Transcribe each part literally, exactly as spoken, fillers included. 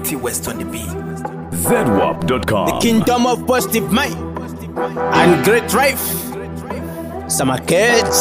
T-West on the beat. Z W A P dot com. The kingdom of positive mind and great drive. Samaketse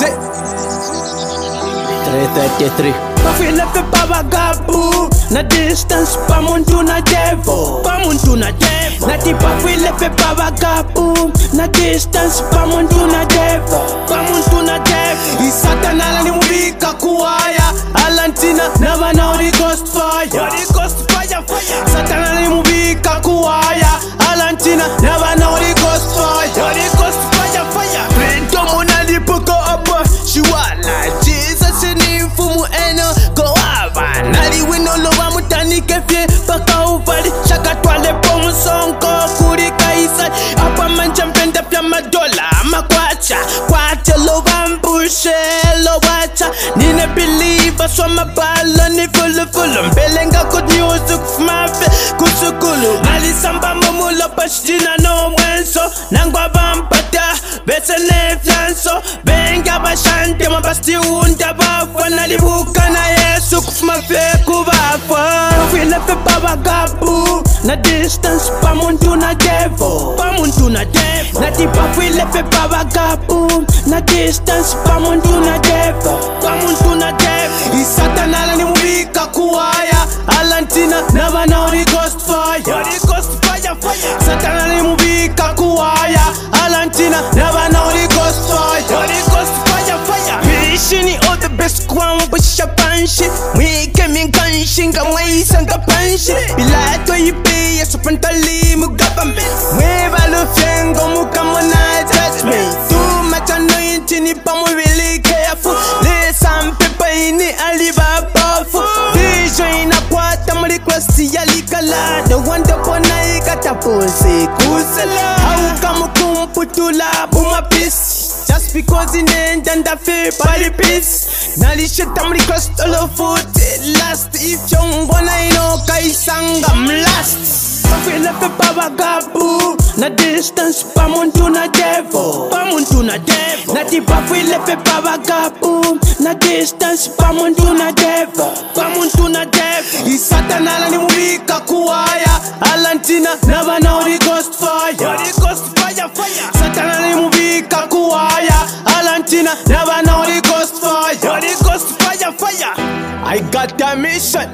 three thirty-three. Pafile pe babagabu na distance pa muntu na devil, pa muntu na devil. Na ti pafile pe babagabu na distance pa muntu na devil, pa muntu na devil. Isatana la ni mubika kuwaya Alantina na bana Holy Ghost fire, Holy Ghost fire fire. Satana ni mubika kuwaya Alantina na bana Holy Ghost fire, Holy Ghost fire fire. Brendo mona lipuko apa Shiwala Jesus ni mfumu eno Go ava Nali wino lowa mutani kefye Paka uvali Shaka twale pomu sonko Kuri kaisa Apa manja mpenda pya madola Makwacha Kwacha lowa mbushe Lowacha Nine believer Swama bala ni fulu fulu Mbelenga good news Kufumafe Kusukulu Nali samba mumulo Pashtina no mwenso Nangwa bampata Bese ne fianso Benga bashante Mabasti unda bafa Nalibuka na Yesu Kufumafe kubafa Pafile pe babagabu na distance pa muntu na devil, pa muntu na devil. Na ti pafile pe babagabu na distance pa muntu na devil, pa muntu na devil. Isatana la ni mubika kuwaya Alantina na bana Holy Ghost fire, Holy Ghost fire fire. Satana ni mubika kuwaya Alantina na bana Holy Ghost fire, Holy Ghost fire fire. Bishini all the best kwamba shapanshi Mwike minkanshi nga mwaisa nga panshi Pilato yipi ya supantali mugabambe Mweba lufengo mukamona judgment Too much anointing pa mwili careful Listen pepa ini alibabafu Vision inakwata mrequest ya likala The wonder pona ikatapose kusela Hauka mukumputula buma peace Just because in the end and I feel body peace Nali shit I'm request all of foot Last if young one I know kaisanga I'm last Pafile pe babagabu na distance pa muntu na devil, pa muntu na devil. Na ti pafile pe babagabu na distance pa muntu na devil, pa muntu na devil. Isatana la ni mubika kuwaya Alantina na bana Holy Ghost fire, Holy Ghost fire fire. Satana ni mubika kuwaya Alantina na bana Holy Ghost fire, Holy Ghost fire fire. I got a mission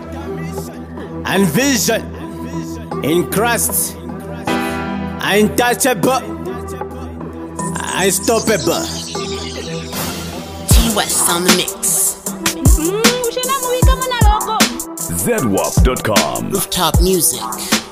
and vision in Christ, untouchable, unstoppable. T-West on the mix. Z W A P dot com. Rooftop music.